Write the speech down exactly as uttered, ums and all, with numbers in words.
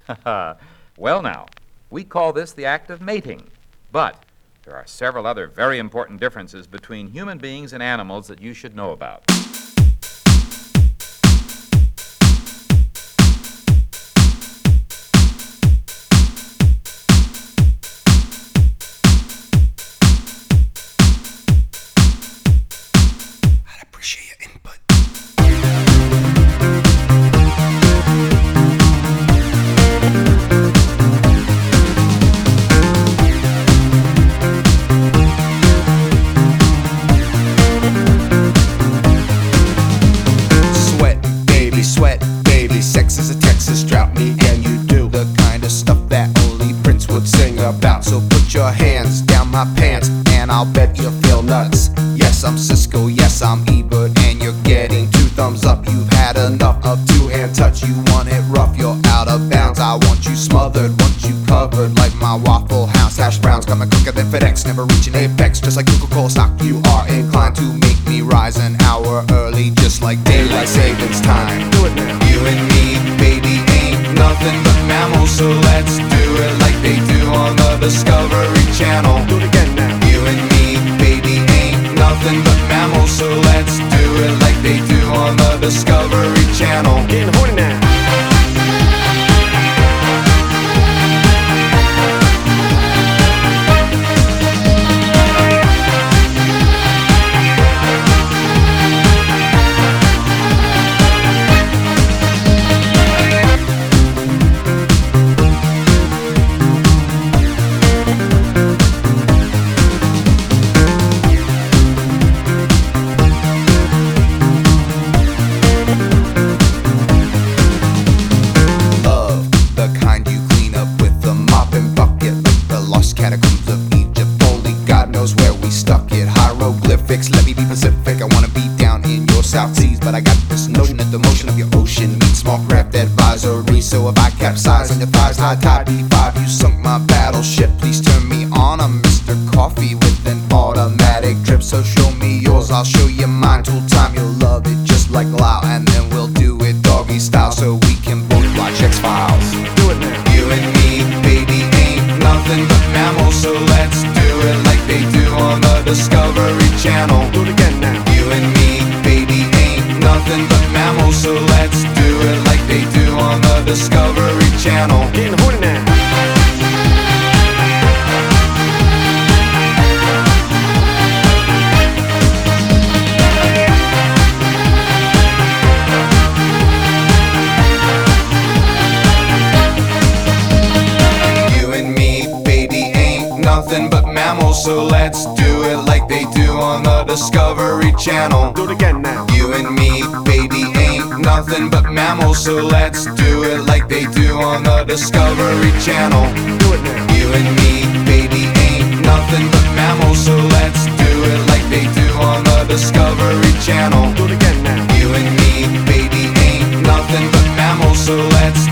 Well, now, we call this the act of mating, but there are several other very important differences between human beings and animals that you should know about. I'd appreciate your input. Sweat, baby, sex is a Texas drought. Me and you do the kind of stuff that only Prince would sing about. So put your hands down my pants and I'll bet you feel nuts. Yes, I'm Cisco, yes, I'm Ebert, and you're getting two thumbs up. You've had enough of two-hand touch. You want it rough, you're out of bounds. I want you smothered, want you covered like my Waffle House hash browns. Coming quicker than FedEx, never reaching apex. Just like Coca-Cola stock, you are inclined to make me rise an hour early, just like daylight savings time. Do it now. You and me, baby, ain't nothing but mammals, so let's do it like they do on the Discovery Channel. Do it again now. You and me, baby, ain't nothing but mammals, so let's do it like they do on the Discovery Channel. Getting horny now. Let me be Pacific, I wanna be down in your South Seas, but I got this notion that the motion of your ocean means small craft advisory. So if I capsize on your thighs, high tide B five, you sunk my battleship. Please turn me on, I'm Mister Coffee with an automatic drip. So show me yours, I'll show you mine. Tool time, you'll love it just like Lau, and then we'll do it doggy style so we can both watch X-Files. Do it now. You and me, baby, ain't nothing but mammals, so let's do it like they do on the Discovery Channel. Do it again now. You and me, baby, ain't nothing but mammals, so let's do it like they do on the Discovery Channel. Getting horny now. Nothing but mammals, so let's do it like they do on the Discovery Channel. Do it again now. You and me, baby, ain't nothing but mammals, so let's do it like they do on the Discovery Channel. Do it now. You and me, baby, ain't nothing but mammals, so let's do it like they do on the Discovery Channel. Do it again now. You and me, baby, ain't nothing but mammals, so let's